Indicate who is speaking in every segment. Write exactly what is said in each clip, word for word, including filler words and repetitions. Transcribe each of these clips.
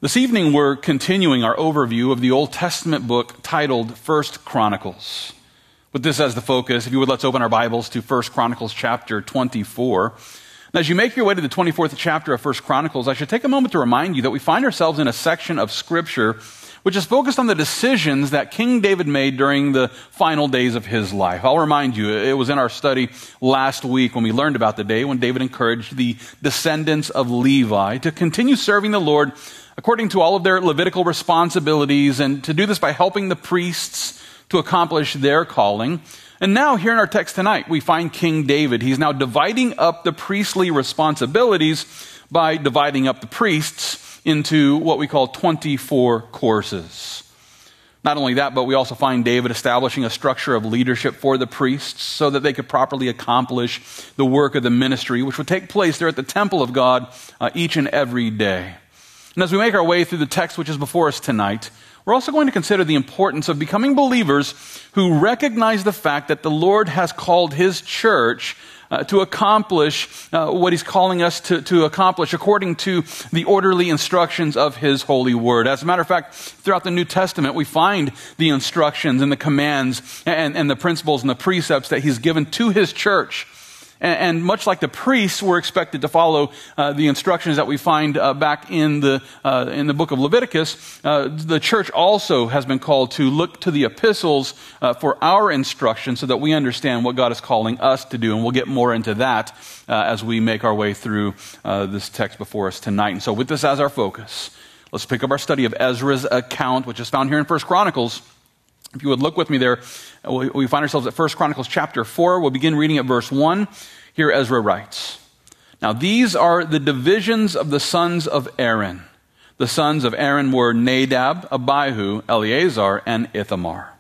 Speaker 1: This evening we're continuing our overview of the Old Testament book titled First Chronicles. With this as the focus, if you would, let's open our Bibles to First Chronicles chapter twenty-four. Now, as you make your way to the twenty-fourth chapter of First Chronicles, I should take a moment to remind you that we find ourselves in a section of Scripture which is focused on the decisions that King David made during the final days of his life. I'll remind you, it was in our study last week when we learned about the day when David encouraged the descendants of Levi to continue serving the Lord according to all of their Levitical responsibilities, and to do this by helping the priests to accomplish their calling. And now, here in our text tonight, we find King David. He's now dividing up the priestly responsibilities by dividing up the priests into what we call twenty-four courses. Not only that, but we also find David establishing a structure of leadership for the priests so that they could properly accomplish the work of the ministry, which would take place there at the temple of God uh, each and every day. And as we make our way through the text which is before us tonight, we're also going to consider the importance of becoming believers who recognize the fact that the Lord has called His church uh, to accomplish uh, what He's calling us to, to accomplish according to the orderly instructions of His holy word. As a matter of fact, throughout the New Testament, we find the instructions and the commands and, and the principles and the precepts that He's given to His church. And much like the priests were expected to follow uh, the instructions that we find uh, back in the uh, in the book of Leviticus, uh, the church also has been called to look to the epistles uh, for our instruction so that we understand what God is calling us to do. And we'll get more into that uh, as we make our way through uh, this text before us tonight. And so with this as our focus, let's pick up our study of Ezra's account, which is found here in First Chronicles. If you would look with me there, we find ourselves at First Chronicles chapter four. We'll begin reading at verse one. Here Ezra writes, "Now these are the divisions of the sons of Aaron. The sons of Aaron were Nadab, Abihu, Eleazar, and Ithamar."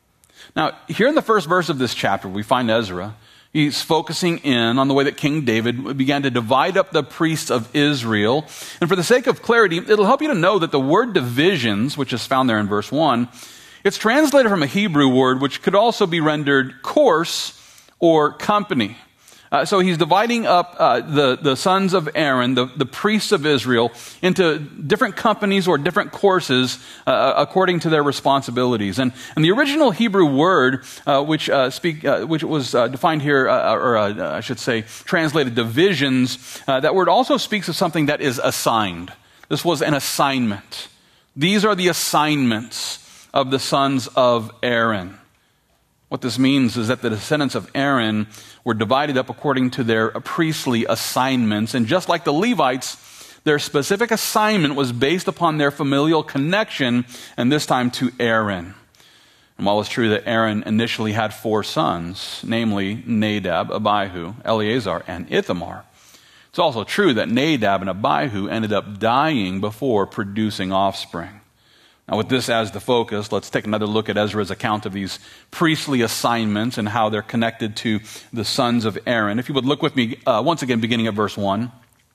Speaker 1: Now, here in the first verse of this chapter, we find Ezra. He's focusing in on the way that King David began to divide up the priests of Israel. And for the sake of clarity, it'll help you to know that the word divisions, which is found there in verse one, it's translated from a Hebrew word which could also be rendered course or company. Uh, so he's dividing up uh, the, the sons of Aaron, the, the priests of Israel, into different companies or different courses uh, according to their responsibilities. And, and the original Hebrew word, uh, which uh, speak, uh, which was uh, defined here, uh, or uh, I should say, translated divisions, uh, that word also speaks of something that is assigned. This was an assignment. These are the assignments of the sons of Aaron. What this means is that the descendants of Aaron were divided up according to their priestly assignments. And just like the Levites, their specific assignment was based upon their familial connection, and this time to Aaron. And while it's true that Aaron initially had four sons, namely Nadab, Abihu, Eleazar, and Ithamar, it's also true that Nadab and Abihu ended up dying before producing offspring. Now, with this as the focus, let's take another look at Ezra's account of these priestly assignments and how they're connected to the sons of Aaron. If you would look with me uh, once again, beginning at verse one.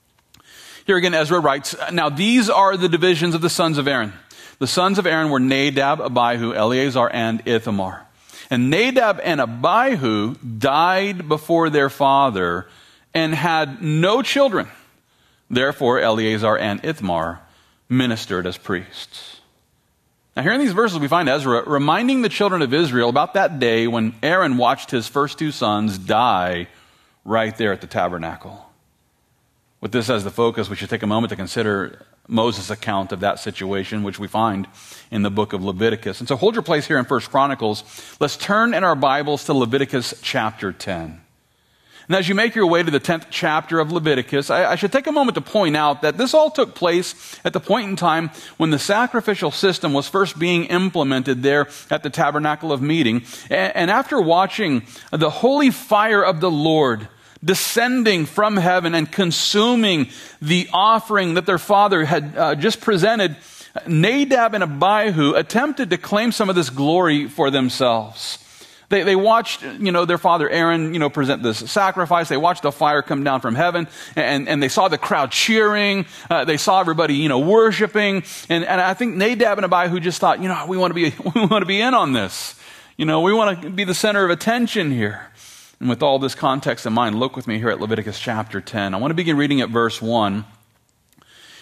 Speaker 1: Here again, Ezra writes, "Now these are the divisions of the sons of Aaron. The sons of Aaron were Nadab, Abihu, Eleazar, and Ithamar. And Nadab and Abihu died before their father and had no children. Therefore, Eleazar and Ithamar ministered as priests." Now, here in these verses, we find Ezra reminding the children of Israel about that day when Aaron watched his first two sons die right there at the tabernacle. With this as the focus, we should take a moment to consider Moses' account of that situation, which we find in the book of Leviticus. And so hold your place here in First Chronicles. Let's turn in our Bibles to Leviticus chapter ten. And as you make your way to the tenth chapter of Leviticus, I, I should take a moment to point out that this all took place at the point in time when the sacrificial system was first being implemented there at the tabernacle of meeting. And, and after watching the holy fire of the Lord descending from heaven and consuming the offering that their father had uh, just presented, Nadab and Abihu attempted to claim some of this glory for themselves. They, they watched, you know, their father Aaron, you know, present this sacrifice. They watched the fire come down from heaven, and, and they saw the crowd cheering. Uh, they saw everybody, you know, worshiping. And, and I think Nadab and Abihu just thought, you know, we want to be, we want to be in on this. You know, we want to be the center of attention here. And with all this context in mind, look with me here at Leviticus chapter ten. I want to begin reading at verse one.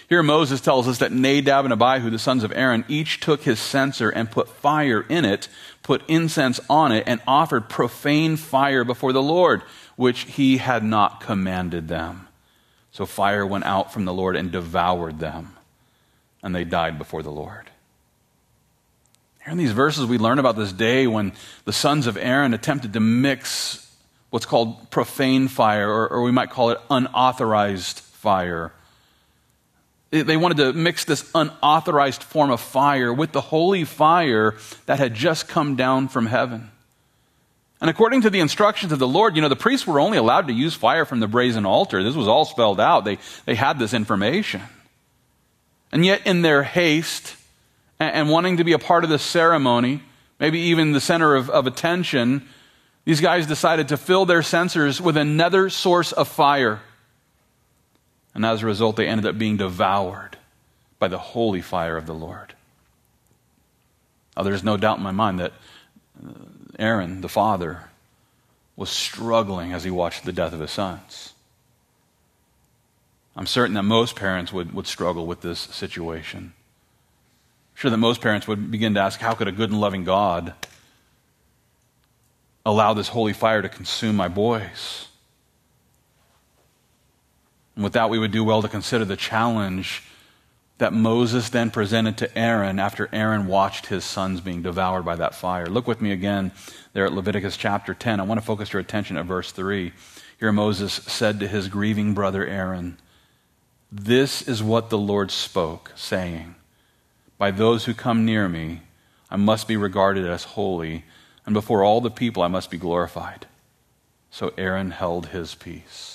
Speaker 1: Here Moses tells us that Nadab and Abihu, the sons of Aaron, each took his censer and put fire in it, put incense on it, and offered profane fire before the Lord, which he had not commanded them. So fire went out from the Lord and devoured them, and they died before the Lord. Here in these verses, we learn about this day when the sons of Aaron attempted to mix what's called profane fire, or, or we might call it unauthorized fire. They wanted to mix this unauthorized form of fire with the holy fire that had just come down from heaven. And according to the instructions of the Lord, you know, the priests were only allowed to use fire from the brazen altar. This was all spelled out. They, they had this information. And yet in their haste and, and wanting to be a part of the ceremony, maybe even the center of, of attention, these guys decided to fill their censers with another source of fire. And as a result, they ended up being devoured by the holy fire of the Lord. Now, there's no doubt in my mind that Aaron, the father, was struggling as he watched the death of his sons. I'm certain that most parents would, would struggle with this situation. I'm sure that most parents would begin to ask, how could a good and loving God allow this holy fire to consume my boys? And with that, we would do well to consider the challenge that Moses then presented to Aaron after Aaron watched his sons being devoured by that fire. Look with me again there at Leviticus chapter ten. I want to focus your attention at verse three. Here Moses said to his grieving brother Aaron, "This is what the Lord spoke, saying, by those who come near me, I must be regarded as holy, and before all the people I must be glorified." So Aaron held his peace.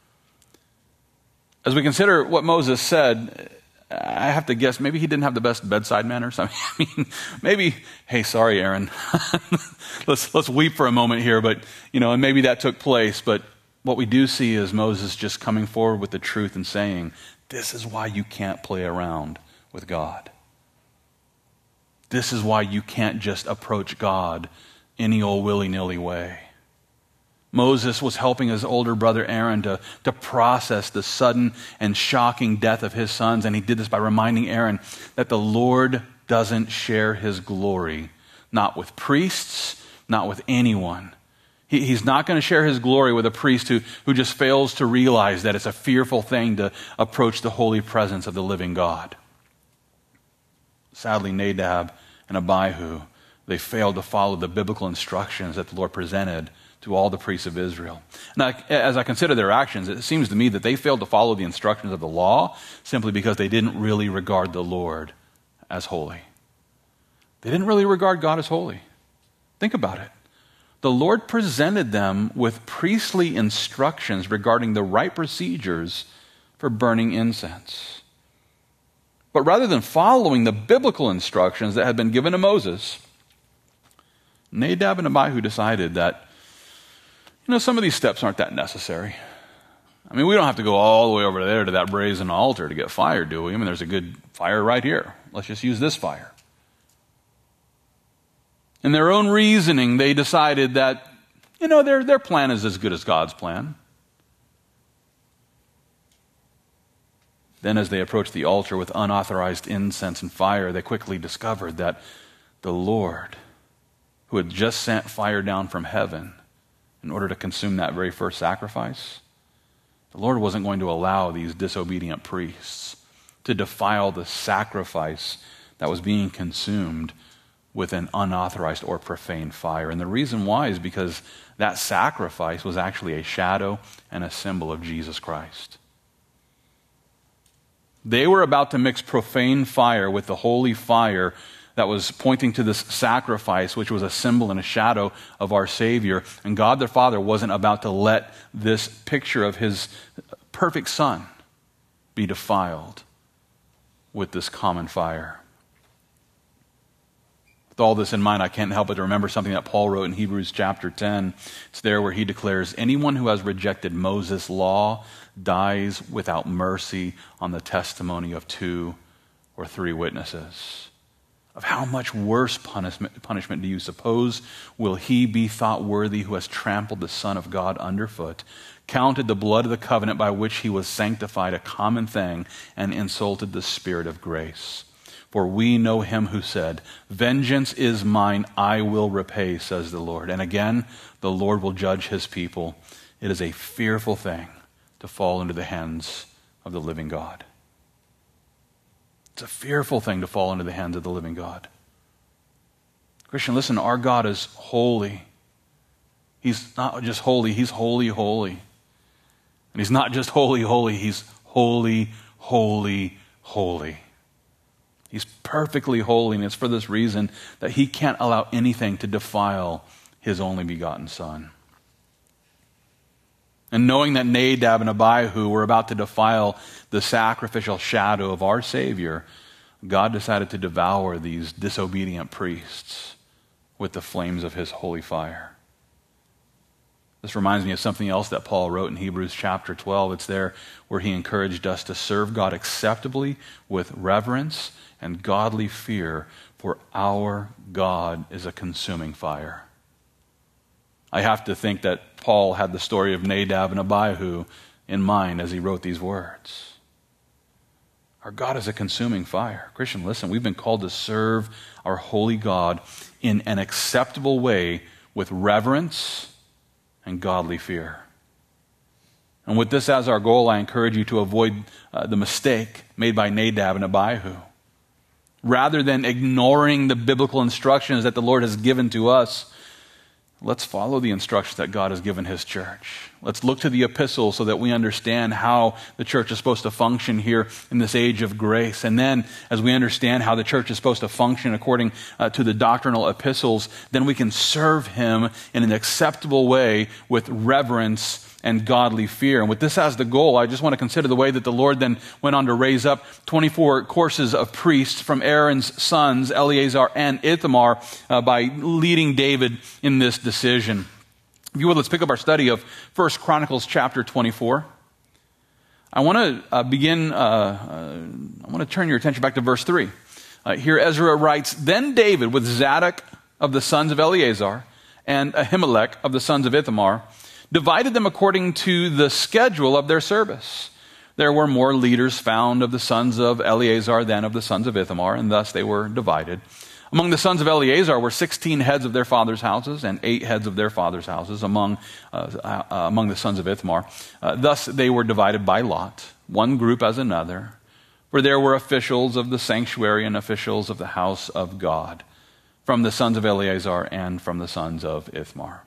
Speaker 1: As we consider what Moses said, I have to guess maybe he didn't have the best bedside manners. I mean, maybe, hey, sorry, Aaron. let's let's weep for a moment here, but you know, and maybe that took place. But what we do see is Moses just coming forward with the truth and saying, "This is why you can't play around with God. This is why you can't just approach God any old willy-nilly way." Moses was helping his older brother Aaron to, to process the sudden and shocking death of his sons, and he did this by reminding Aaron that the Lord doesn't share his glory, not with priests, not with anyone. He, he's not going to share his glory with a priest who, who just fails to realize that it's a fearful thing to approach the holy presence of the living God. Sadly, Nadab and Abihu, they failed to follow the biblical instructions that the Lord presented to all the priests of Israel. Now, as I consider their actions, it seems to me that they failed to follow the instructions of the law simply because they didn't really regard the Lord as holy. They didn't really regard God as holy. Think about it. The Lord presented them with priestly instructions regarding the right procedures for burning incense. But rather than following the biblical instructions that had been given to Moses, Nadab and Abihu decided that, you know, some of these steps aren't that necessary. I mean, we don't have to go all the way over there to that brazen altar to get fire, do we? I mean, there's a good fire right here. Let's just use this fire. In their own reasoning, they decided that, you know, their, their plan is as good as God's plan. Then as they approached the altar with unauthorized incense and fire, they quickly discovered that the Lord, who had just sent fire down from heaven in order to consume that very first sacrifice, the Lord wasn't going to allow these disobedient priests to defile the sacrifice that was being consumed with an unauthorized or profane fire. And the reason why is because that sacrifice was actually a shadow and a symbol of Jesus Christ. They were about to mix profane fire with the holy fire that was pointing to this sacrifice, which was a symbol and a shadow of our Savior. And God the Father wasn't about to let this picture of his perfect Son be defiled with this common fire. With all this in mind, I can't help but to remember something that Paul wrote in Hebrews chapter ten. It's there where he declares, "Anyone who has rejected Moses' law dies without mercy on the testimony of two or three witnesses." of how much worse punishment, punishment do you suppose will he be thought worthy who has trampled the Son of God underfoot, counted the blood of the covenant by which he was sanctified a common thing, and insulted the Spirit of grace? For we know him who said, vengeance is mine, I will repay, says the Lord. And again, the Lord will judge his people. It is a fearful thing to fall into the hands of the living God. It's a fearful thing to fall into the hands of the living God. Christian, listen, our God is holy. He's not just holy, he's holy, holy. And he's not just holy, holy, he's holy, holy, holy. He's perfectly holy, and it's for this reason that he can't allow anything to defile his only begotten Son. And knowing that Nadab and Abihu were about to defile the sacrificial shadow of our Savior, God decided to devour these disobedient priests with the flames of his holy fire. This reminds me of something else that Paul wrote in Hebrews chapter twelve. It's there where he encouraged us to serve God acceptably with reverence and godly fear, for our God is a consuming fire. I have to think that Paul had the story of Nadab and Abihu in mind as he wrote these words. Our God is a consuming fire. Christian, listen, we've been called to serve our holy God in an acceptable way with reverence and godly fear. And with this as our goal, I encourage you to avoid uh, the mistake made by Nadab and Abihu. Rather than ignoring the biblical instructions that the Lord has given to us, let's follow the instructions that God has given his church. Let's look to the epistles so that we understand how the church is supposed to function here in this age of grace. And then, as we understand how the church is supposed to function according uh, to the doctrinal epistles, then we can serve him in an acceptable way with reverence and godly fear. And with this as the goal, I just want to consider the way that the Lord then went on to raise up twenty-four courses of priests from Aaron's sons, Eleazar and Ithamar, uh, by leading David in this decision. If you would, let's pick up our study of First Chronicles chapter twenty-four. I want to uh, begin, uh, uh, I want to turn your attention back to verse three. Uh, here Ezra writes, Then David with Zadok of the sons of Eleazar and Ahimelech of the sons of Ithamar divided them according to the schedule of their service. There were more leaders found of the sons of Eleazar than of the sons of Ithamar, and thus they were divided. Among the sons of Eleazar were sixteen heads of their fathers' houses and eight heads of their fathers' houses among, uh, uh, among the sons of Ithamar. Uh, thus they were divided by lot, one group as another, for there were officials of the sanctuary and officials of the house of God, from the sons of Eleazar and from the sons of Ithamar.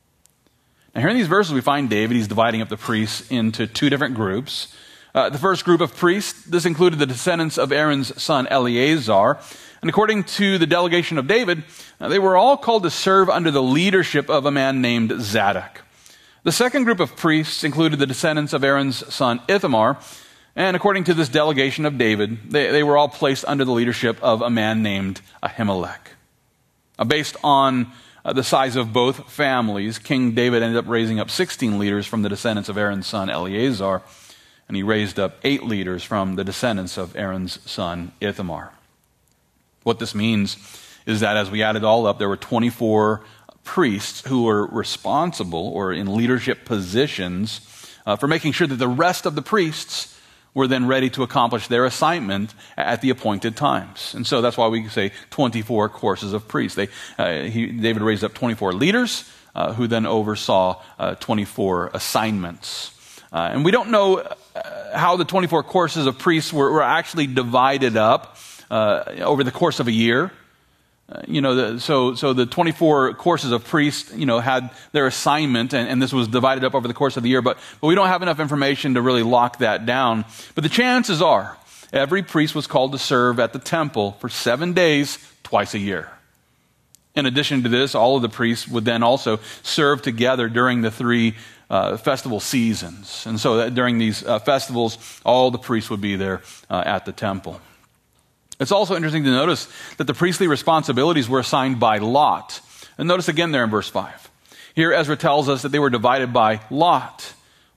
Speaker 1: Now here in these verses we find David, he's dividing up the priests into two different groups. Uh, the first group of priests, this included the descendants of Aaron's son Eleazar. And according to the delegation of David, uh, they were all called to serve under the leadership of a man named Zadok. The second group of priests included the descendants of Aaron's son Ithamar. And according to this delegation of David, they, they were all placed under the leadership of a man named Ahimelech. Uh, based on Uh, the size of both families, King David ended up raising up sixteen leaders from the descendants of Aaron's son Eleazar, and he raised up eight leaders from the descendants of Aaron's son Ithamar. What this means is that as we add it all up, there were twenty-four priests who were responsible or in leadership positions uh, for making sure that the rest of the priests were then ready to accomplish their assignment at the appointed times. And so that's why we say twenty-four courses of priests. They, uh, he, David raised up twenty-four leaders uh, who then oversaw uh, twenty-four assignments. Uh, and we don't know uh, how the twenty-four courses of priests were, were actually divided up uh, over the course of a year. Uh, you know, the, so so the twenty-four courses of priests, you know, had their assignment, and, and this was divided up over the course of the year, but, but we don't have enough information to really lock that down. But the chances are, every priest was called to serve at the temple for seven days, twice a year. In addition to this, all of the priests would then also serve together during the three uh, festival seasons. And so that during these uh, festivals, all the priests would be there uh, at the temple. It's also interesting to notice that the priestly responsibilities were assigned by lot. And notice again there in verse five. Here Ezra tells us that they were divided by lot.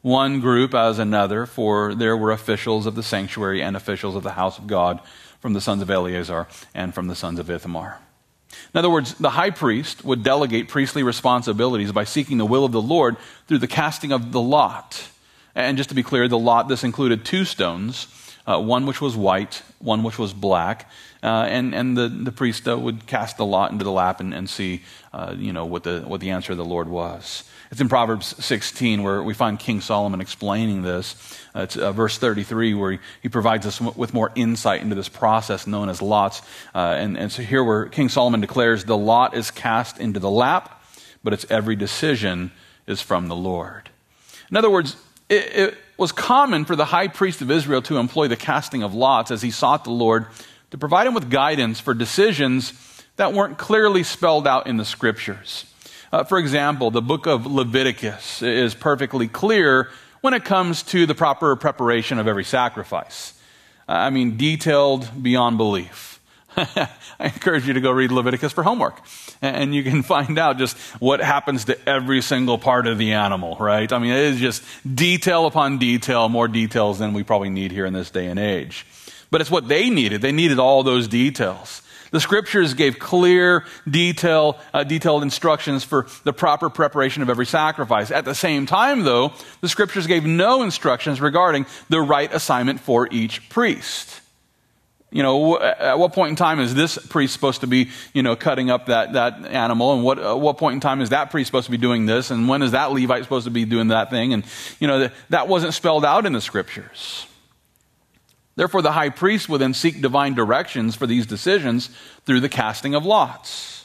Speaker 1: one group as another, for there were officials of the sanctuary and officials of the house of God from the sons of Eleazar and from the sons of Ithamar. In other words, the high priest would delegate priestly responsibilities by seeking the will of the Lord through the casting of the lot. And just to be clear, the lot, this included two stones, uh, one which was white, one which was black, uh, and, and the, the priest uh, would cast the lot into the lap and, and see uh, you know, what the, what the answer of the Lord was. It's in Proverbs sixteen where we find King Solomon explaining this. Uh, it's uh, verse thirty-three where he, he provides us with more insight into this process known as lots. Uh, and, and so here where King Solomon declares the lot is cast into the lap, but its every decision is from the Lord. In other words, it, it was common for the high priest of Israel to employ the casting of lots as he sought the Lord to provide him with guidance for decisions that weren't clearly spelled out in the scriptures. Uh, for example, the book of Leviticus is perfectly clear when it comes to the proper preparation of every sacrifice. Uh, I mean, detailed beyond belief. I encourage you to go read Leviticus for homework, and you can find out just what happens to every single part of the animal, right? I mean, it is just detail upon detail, more details than we probably need here in this day and age. But it's what they needed. They needed all those details. The scriptures gave clear, detail, uh, detailed instructions for the proper preparation of every sacrifice. At the same time, though, the scriptures gave no instructions regarding the right assignment for each priest. You know, at what point in time is this priest supposed to be, you know, cutting up that, that animal? And what, at what point in time is that priest supposed to be doing this? And when is that Levite supposed to be doing that thing? And, you know, that wasn't spelled out in the scriptures. Therefore, the high priest would then seek divine directions for these decisions through the casting of lots.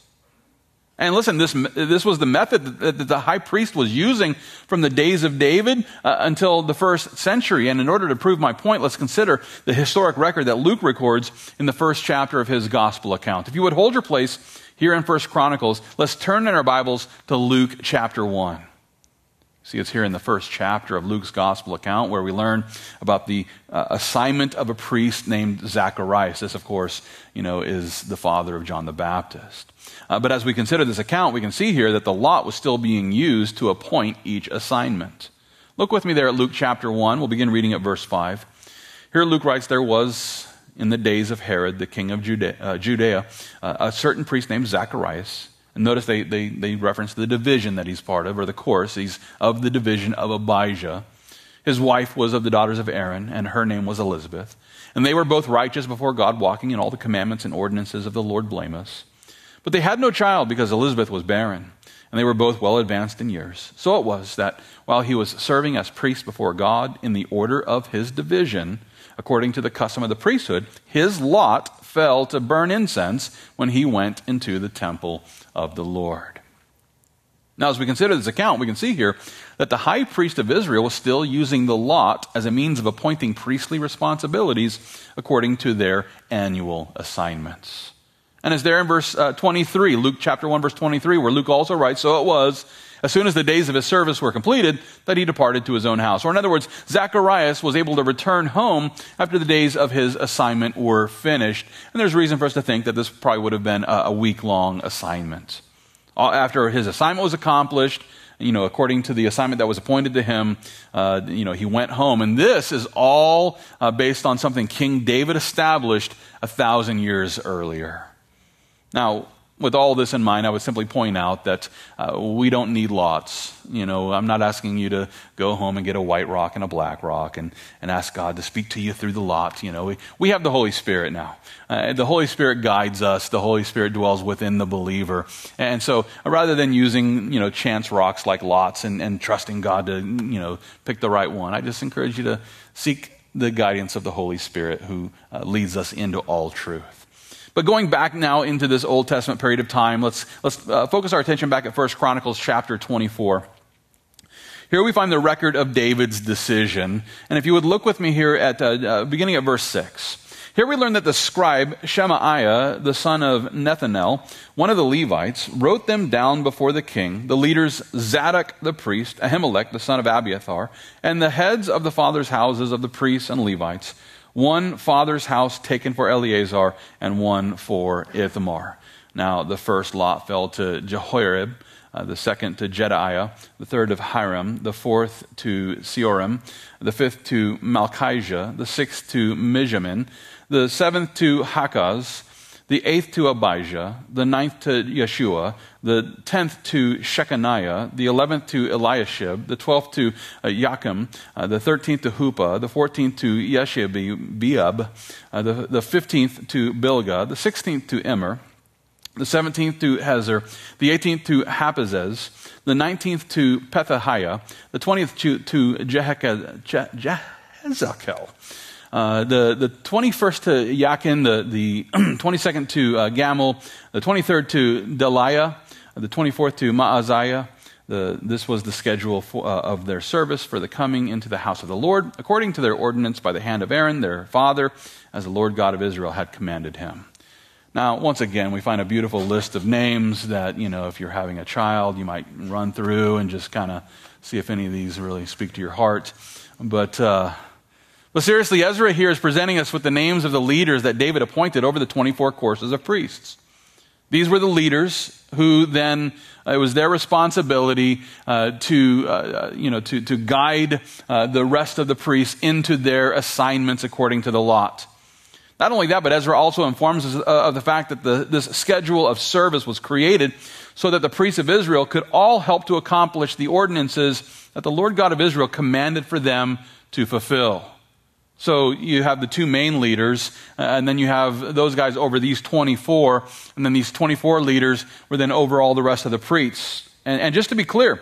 Speaker 1: And listen, this, this was the method that the high priest was using from the days of David uh, until the first century. And in order to prove my point, let's consider the historic record that Luke records in the first chapter of his gospel account. If you would hold your place here in First Chronicles, let's turn in our Bibles to Luke chapter one. See, it's here in the first chapter of Luke's gospel account where we learn about the uh, assignment of a priest named Zacharias. This, of course, you know, is the father of John the Baptist. Uh, but as we consider this account, we can see here that the lot was still being used to appoint each assignment. Look with me there at Luke chapter one. We'll begin reading at verse five. Here Luke writes, there was in the days of Herod, the king of Judea, uh, Judea uh, a certain priest named Zacharias. And notice they, they, they reference the division that he's part of, or the course. He's of the division of Abijah. His wife was of the daughters of Aaron, and her name was Elizabeth. And they were both righteous before God, walking in all the commandments and ordinances of the Lord blameless. But they had no child because Elizabeth was barren, and they were both well advanced in years. So it was that while he was serving as priest before God in the order of his division, according to the custom of the priesthood, his lot fell to burn incense when he went into the temple of the Lord. Now, as we consider this account, we can see here that the high priest of Israel was still using the lot as a means of appointing priestly responsibilities according to their annual assignments. And it's there in verse uh, twenty-three, Luke chapter one, verse twenty-three, where Luke also writes, so it was, as soon as the days of his service were completed, that he departed to his own house. Or in other words, Zacharias was able to return home after the days of his assignment were finished. And there's reason for us to think that this probably would have been a, a week-long assignment. After his assignment was accomplished, you know, according to the assignment that was appointed to him, uh, you know, he went home. And this is all uh, based on something King David established a thousand years earlier. Now, with all this in mind, I would simply point out that uh, we don't need lots. You know, I'm not asking you to go home and get a white rock and a black rock and, and ask God to speak to you through the lot. You know, we, we have the Holy Spirit now. Uh, the Holy Spirit guides us. The Holy Spirit dwells within the believer. And so uh, rather than using, you know, chance rocks like lots and, and trusting God to, you know, pick the right one, I just encourage you to seek the guidance of the Holy Spirit who uh, leads us into all truth. But going back now into this Old Testament period of time, let's let's uh, focus our attention back at First Chronicles chapter twenty-four. Here we find the record of David's decision. And if you would look with me here at uh, uh, beginning at verse six. Here we learn that the scribe Shemaiah, the son of Nethanel, one of the Levites, wrote them down before the king, the leaders Zadok the priest, Ahimelech the son of Abiathar, and the heads of the fathers' houses of the priests and Levites, one father's house taken for Eleazar, and one for Ithamar. Now, the first lot fell to Jehoiarib, uh, the second to Jedaiah, the third of Hiram, the fourth to Seorim, the fifth to Malchijah, the sixth to Mijamin, the seventh to Hakaz, the eighth to Abijah, the ninth to Yeshua, the tenth to Shechaniah, the eleventh to Eliashib, the twelfth to uh, Yakim, uh, the thirteenth to Hupa, the fourteenth to Yeshebeab, uh, the, the fifteenth to Bilgah, the sixteenth to Immer, the seventeenth to Hezer, the eighteenth to Hapazez, the nineteenth to Pethahiah, the twentieth to, to Jehezekel, Uh, the, the twenty-first to Yakin, the, the twenty-second to uh, Gamul, the twenty-third to Deliah, the twenty-fourth to Maaziah. The, this was the schedule for, uh, of their service for the coming into the house of the Lord, according to their ordinance by the hand of Aaron, their father, as the Lord God of Israel had commanded him. Now, once again, we find a beautiful list of names that, you know, if you're having a child, you might run through and just kind of see if any of these really speak to your heart. But... Uh, But seriously, Ezra here is presenting us with the names of the leaders that David appointed over the twenty-four courses of priests. These were the leaders who then, uh, it was their responsibility uh, to, uh, you know, to, to guide uh, the rest of the priests into their assignments according to the lot. Not only that, but Ezra also informs us of the fact that the, this schedule of service was created so that the priests of Israel could all help to accomplish the ordinances that the Lord God of Israel commanded for them to fulfill. So you have the two main leaders, uh, and then you have those guys over these twenty-four, and then these twenty-four leaders were then over all the rest of the priests. And, and just to be clear,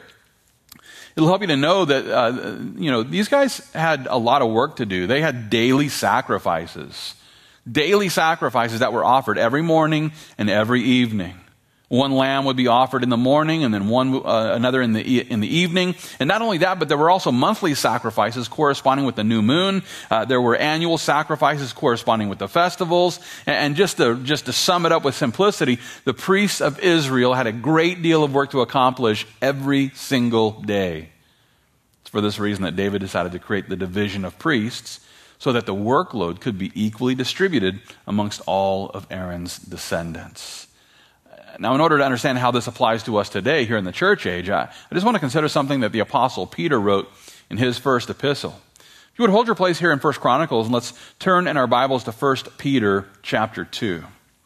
Speaker 1: it'll help you to know that, uh, you know, these guys had a lot of work to do. They had daily sacrifices, daily sacrifices that were offered every morning and every evening. One lamb would be offered in the morning, and then one uh, another in the e- in the evening. And not only that, but there were also monthly sacrifices corresponding with the new moon. Uh, there were annual sacrifices corresponding with the festivals. And, and just to just to sum it up with simplicity, the priests of Israel had a great deal of work to accomplish every single day. It's for this reason that David decided to create the division of priests, so that the workload could be equally distributed amongst all of Aaron's descendants. Now, in order to understand how this applies to us today here in the church age, I, I just want to consider something that the Apostle Peter wrote in his first epistle. If you would hold your place here in First Chronicles, and let's turn in our Bibles to First Peter chapter two.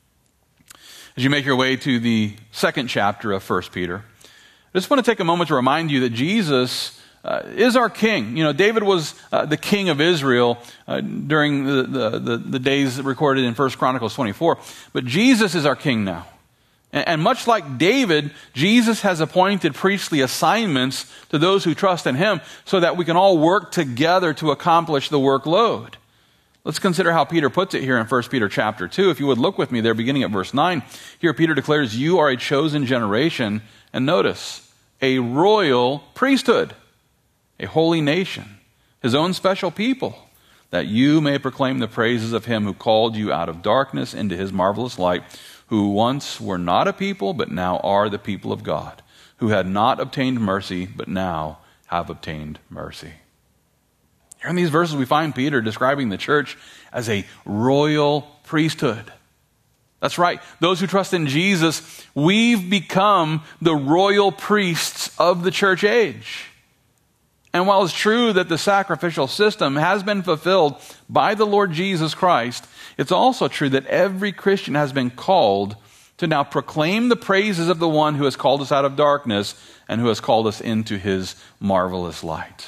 Speaker 1: As you make your way to the second chapter of First Peter, I just want to take a moment to remind you that Jesus uh, is our king. You know, David was uh, the king of Israel uh, during the, the, the, the days recorded in First Chronicles twenty-four, but Jesus is our king now. And much like David, Jesus has appointed priestly assignments to those who trust in him so that we can all work together to accomplish the workload. Let's consider how Peter puts it here in First Peter chapter two. If you would look with me there beginning at verse nine. Here Peter declares, "You are a chosen generation," and notice, "a royal priesthood, a holy nation, his own special people, that you may proclaim the praises of him who called you out of darkness into his marvelous light, who once were not a people, but now are the people of God, who had not obtained mercy, but now have obtained mercy." Here in these verses, we find Peter describing the church as a royal priesthood. That's right. Those who trust in Jesus, we've become the royal priests of the church age. And while it's true that the sacrificial system has been fulfilled by the Lord Jesus Christ, it's also true that every Christian has been called to now proclaim the praises of the one who has called us out of darkness and who has called us into his marvelous light.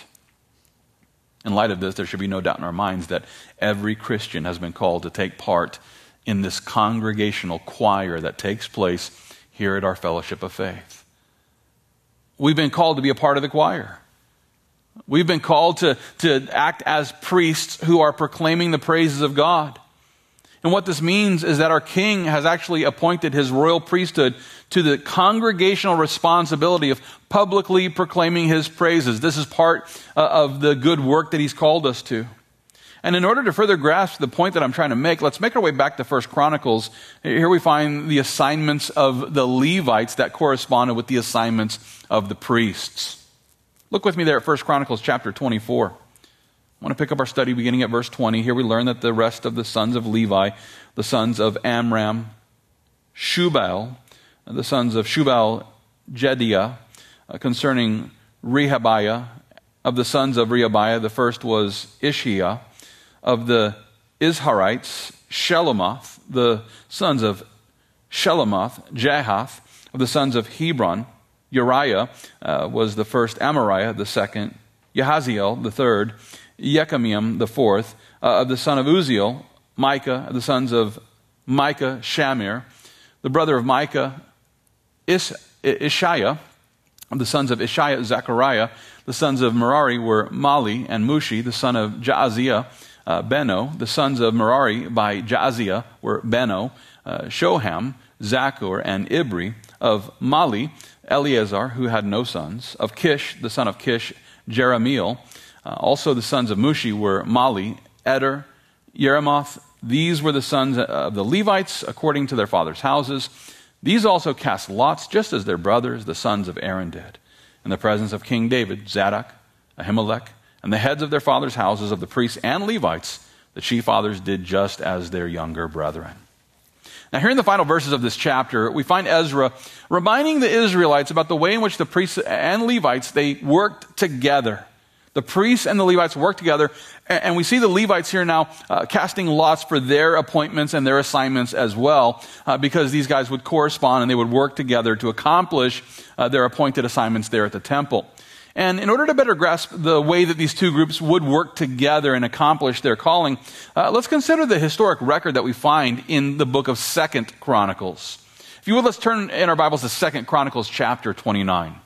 Speaker 1: In light of this, there should be no doubt in our minds that every Christian has been called to take part in this congregational choir that takes place here at our Fellowship of Faith. We've been called to be a part of the choir. We've been called to, to act as priests who are proclaiming the praises of God. And what this means is that our King has actually appointed his royal priesthood to the congregational responsibility of publicly proclaiming his praises. This is part uh, of the good work that he's called us to. And in order to further grasp the point that I'm trying to make, let's make our way back to First Chronicles. Here we find the assignments of the Levites that corresponded with the assignments of the priests. Look with me there at First Chronicles chapter twenty-four. I want to pick up our study beginning at verse twenty. Here we learn that the rest of the sons of Levi, the sons of Amram, Shubal, the sons of Shubal, Jediah, uh, concerning Rehabiah. Of the sons of Rehabiah, the first was Ishiah. Of the Izharites, Shelomoth. The sons of Shelomoth, Jahath. Of the sons of Hebron, Uriah uh, was the first, Amariah the second, Yahaziel the third, Yechamiam the fourth. Uh, of the son of Uziel, Micah. Of the sons of Micah, Shamir. The brother of Micah, Is- Ishiah. Of the sons of Ishiah, Zechariah. The sons of Merari were Mali and Mushi. The son of Jaaziah, uh, Beno. The sons of Merari by Jaaziah were Beno, uh, Shoham, Zakur, and Ibri. Of Mali, Eleazar, who had no sons. Of Kish, the son of Kish, Jeremiel. Uh, also the sons of Mushi were Mali, Eder, Yeremoth. These were the sons of the Levites according to their fathers' houses. These also cast lots, just as their brothers, the sons of Aaron, did, in the presence of King David, Zadok, Ahimelech, and the heads of their fathers' houses of the priests and Levites. The chief fathers did just as their younger brethren. Now, here in the final verses of this chapter, we find Ezra reminding the Israelites about the way in which the priests and Levites, they worked together. The priests and the Levites worked together, and we see the Levites here now uh, casting lots for their appointments and their assignments as well, uh, because these guys would correspond and they would work together to accomplish uh, their appointed assignments there at the temple. And in order to better grasp the way that these two groups would work together and accomplish their calling, uh, let's consider the historic record that we find in the book of Second Chronicles. If you would, let's turn in our Bibles to Second Chronicles chapter twenty-nine.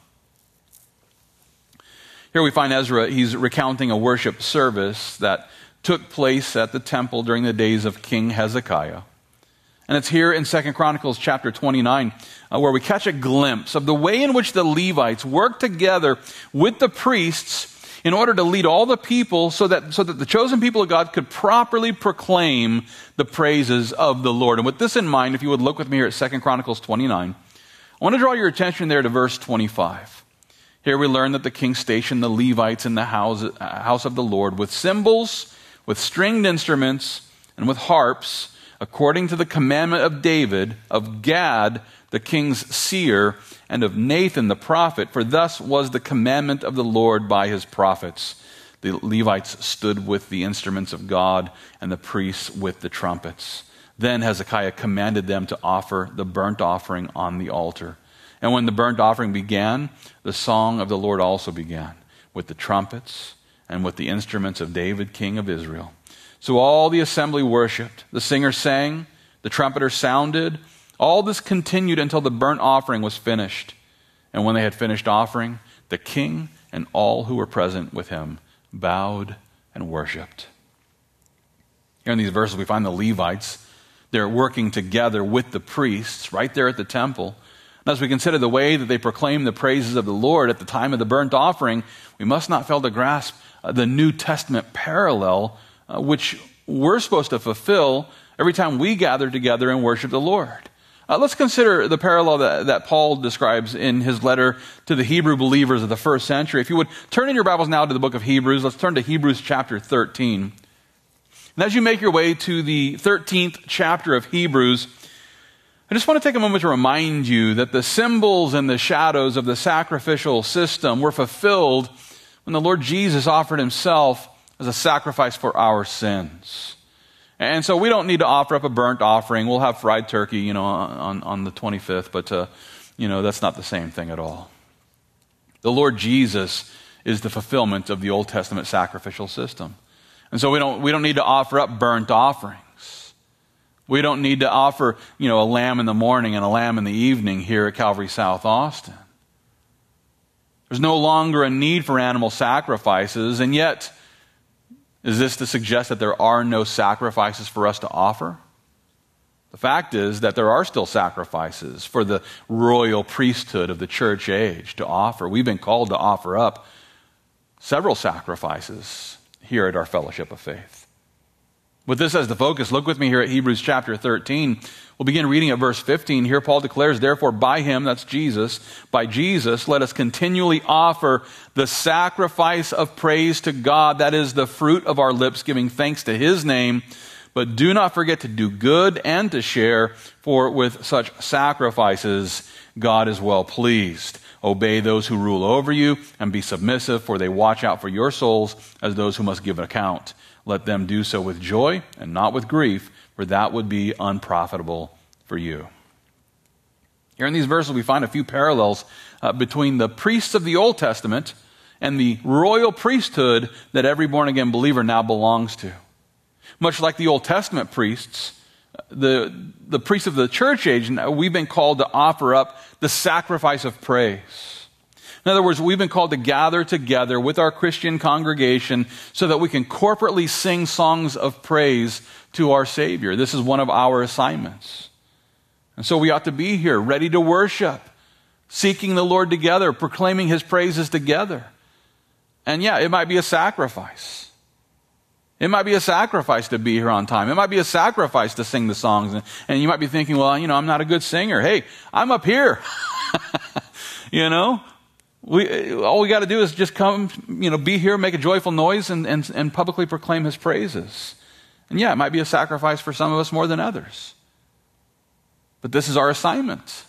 Speaker 1: Here we find Ezra, he's recounting a worship service that took place at the temple during the days of King Hezekiah. And it's here in Second Chronicles chapter twenty-nine uh, where we catch a glimpse of the way in which the Levites worked together with the priests in order to lead all the people so that, so that the chosen people of God could properly proclaim the praises of the Lord. And with this in mind, if you would look with me here at Second Chronicles twenty-nine, I want to draw your attention there to verse twenty-five. Here we learn that the king stationed the Levites in the house, house of the Lord with cymbals, with stringed instruments, and with harps, according to the commandment of David, of Gad, the king's seer, and of Nathan the prophet, for thus was the commandment of the Lord by his prophets. The Levites stood with the instruments of God, and the priests with the trumpets. Then Hezekiah commanded them to offer the burnt offering on the altar. And when the burnt offering began, the song of the Lord also began, with the trumpets and with the instruments of David, king of Israel. So all the assembly worshipped. The singers sang, the trumpeters sounded. All this continued until the burnt offering was finished. And when they had finished offering, the king and all who were present with him bowed and worshipped. Here in these verses we find the Levites. They're working together with the priests right there at the temple. And as we consider the way that they proclaim the praises of the Lord at the time of the burnt offering, we must not fail to grasp uh, the New Testament parallel uh, which we're supposed to fulfill every time we gather together and worship the Lord. Uh, let's consider the parallel that, that Paul describes in his letter to the Hebrew believers of the first century. If you would turn in your Bibles now to the book of Hebrews, let's turn to Hebrews chapter thirteen. And as you make your way to the thirteenth chapter of Hebrews, I just want to take a moment to remind you that the symbols and the shadows of the sacrificial system were fulfilled when the Lord Jesus offered himself as a sacrifice for our sins. And so we don't need to offer up a burnt offering. We'll have fried turkey, you know, on, on the twenty-fifth, but, uh, you know, that's not the same thing at all. The Lord Jesus is the fulfillment of the Old Testament sacrificial system. And so we don't, we don't need to offer up burnt offerings. We don't need to offer, you know, a lamb in the morning and a lamb in the evening here at Calvary South Austin. There's no longer a need for animal sacrifices, and yet, is this to suggest that there are no sacrifices for us to offer? The fact is that there are still sacrifices for the royal priesthood of the church age to offer. We've been called to offer up several sacrifices here at our Fellowship of Faith. With this as the focus, look with me here at Hebrews chapter thirteen. We'll begin reading at verse fifteen. Here Paul declares, therefore by him, that's Jesus, by Jesus, let us continually offer the sacrifice of praise to God, that is the fruit of our lips, giving thanks to his name. But do not forget to do good and to share, for with such sacrifices God is well pleased. Obey those who rule over you and be submissive, for they watch out for your souls as those who must give an account. Let them do so with joy and not with grief, for that would be unprofitable for you. Here in these verses we find a few parallels uh, between the priests of the Old Testament and the royal priesthood that every born-again believer now belongs to. Much like the Old Testament priests, the, the priests of the church age, we've been called to offer up the sacrifice of praise. In other words, we've been called to gather together with our Christian congregation so that we can corporately sing songs of praise to our Savior. This is one of our assignments. And so we ought to be here, ready to worship, seeking the Lord together, proclaiming His praises together. And yeah, it might be a sacrifice. It might be a sacrifice to be here on time. It might be a sacrifice to sing the songs. And, and you might be thinking, well, you know, I'm not a good singer. Hey, I'm up here. You know, we all we got to do is just come, you know, be here, make a joyful noise, and, and, and publicly proclaim His praises. And yeah, it might be a sacrifice for some of us more than others. But this is our assignment.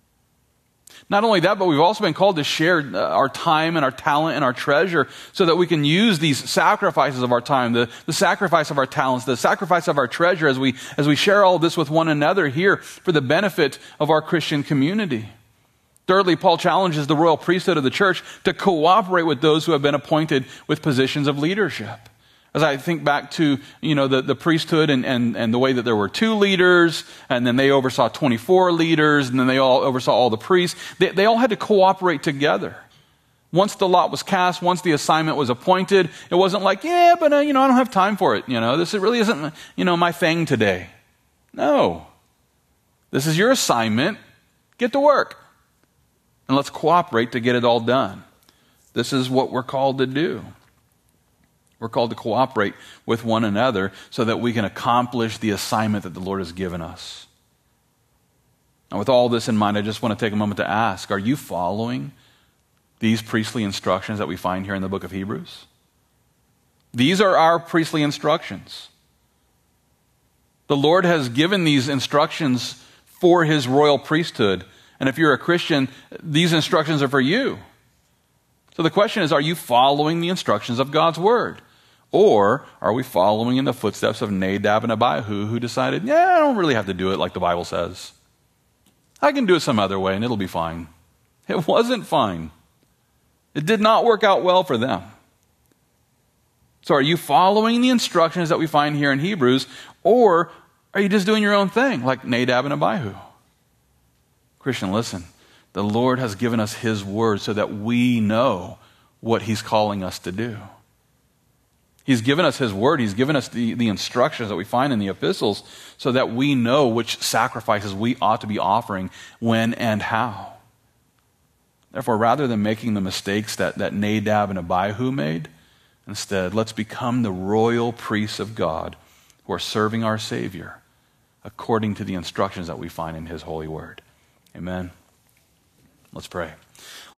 Speaker 1: Not only that, but we've also been called to share our time and our talent and our treasure so that we can use these sacrifices of our time, the, the sacrifice of our talents, the sacrifice of our treasure as we, as we share all of this with one another here for the benefit of our Christian community. Thirdly, Paul challenges the royal priesthood of the church to cooperate with those who have been appointed with positions of leadership. As I think back to, you know, the, the priesthood and, and, and the way that there were two leaders, and then they oversaw twenty-four leaders, and then they all oversaw all the priests. They, they all had to cooperate together. Once the lot was cast, once the assignment was appointed, it wasn't like, yeah, but, uh, you know, I don't have time for it. You know, this really isn't, you know, my thing today. No. This is your assignment. Get to work. And let's cooperate to get it all done. This is what we're called to do. We're called to cooperate with one another so that we can accomplish the assignment that the Lord has given us. And with all this in mind, I just want to take a moment to ask, are you following these priestly instructions that we find here in the book of Hebrews? These are our priestly instructions. The Lord has given these instructions for His royal priesthood. And if you're a Christian, these instructions are for you. So the question is, are you following the instructions of God's Word? Or are we following in the footsteps of Nadab and Abihu, who decided, yeah, I don't really have to do it like the Bible says. I can do it some other way and it'll be fine. It wasn't fine. It did not work out well for them. So are you following the instructions that we find here in Hebrews, or are you just doing your own thing like Nadab and Abihu? Christian, listen. The Lord has given us His Word so that we know what He's calling us to do. He's given us His Word. He's given us the, the instructions that we find in the epistles so that we know which sacrifices we ought to be offering, when and how. Therefore, rather than making the mistakes that, that Nadab and Abihu made, instead, let's become the royal priests of God who are serving our Savior according to the instructions that we find in His holy Word. Amen. Let's pray.